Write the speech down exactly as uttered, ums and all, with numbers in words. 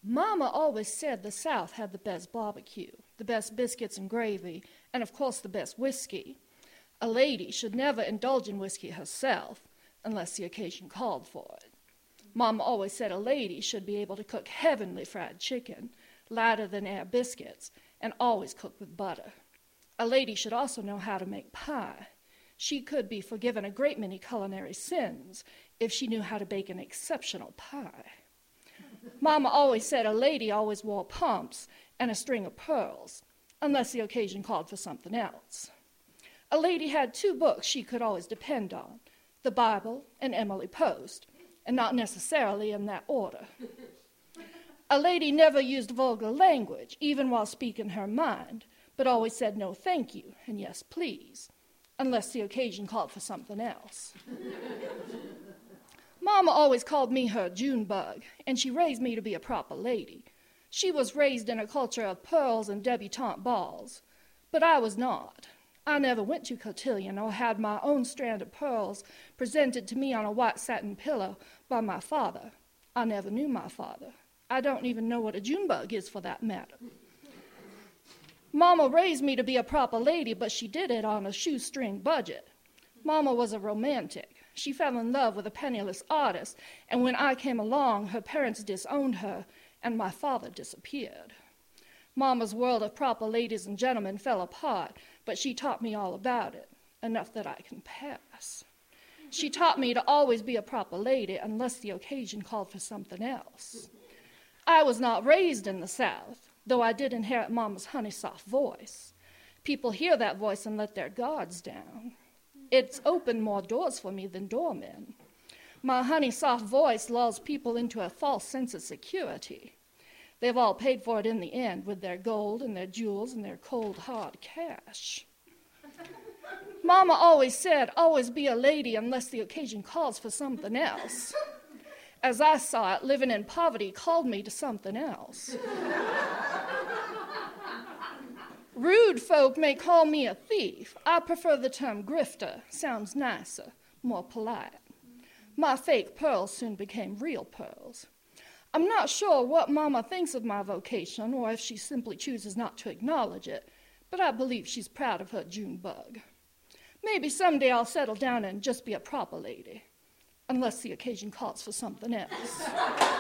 Mama always said the South had the best barbecue, the best biscuits and gravy, and of course the best whiskey. A lady should never indulge in whiskey herself unless the occasion called for it. Mama always said a lady should be able to cook heavenly fried chicken, lighter than air biscuits, and always cook with butter. A lady should also know how to make pie. She could be forgiven a great many culinary sins if she knew how to bake an exceptional pie. Mama always said a lady always wore pumps and a string of pearls, unless the occasion called for something else. A lady had two books she could always depend on, the Bible and Emily Post, and not necessarily in that order. A lady never used vulgar language, even while speaking her mind, but always said no thank you and yes please, unless the occasion called for something else. Mama always called me her June bug, and she raised me to be a proper lady. She was raised in a culture of pearls and debutante balls, but I was not. I never went to cotillion or had my own strand of pearls presented to me on a white satin pillow by my father. I never knew my father. I don't even know what a June bug is, for that matter. Mama raised me to be a proper lady, but she did it on a shoestring budget. Mama was a romantic. She fell in love with a penniless artist, and when I came along, her parents disowned her, and my father disappeared. Mama's world of proper ladies and gentlemen fell apart, but she taught me all about it, enough that I can pass. She taught me to always be a proper lady unless the occasion called for something else. I was not raised in the South, though I did inherit Mama's honey-soft voice. People hear that voice and let their guards down. It's opened more doors for me than doormen. My honey-soft voice lulls people into a false sense of security. They've all paid for it in the end with their gold and their jewels and their cold, hard cash. Mama always said, always be a lady unless the occasion calls for something else. As I saw it, living in poverty called me to something else. Rude folk may call me a thief. I prefer the term grifter. Sounds nicer, more polite. My fake pearls soon became real pearls. I'm not sure what Mama thinks of my vocation, or if she simply chooses not to acknowledge it, but I believe she's proud of her June bug. Maybe someday I'll settle down and just be a proper lady, unless the occasion calls for something else.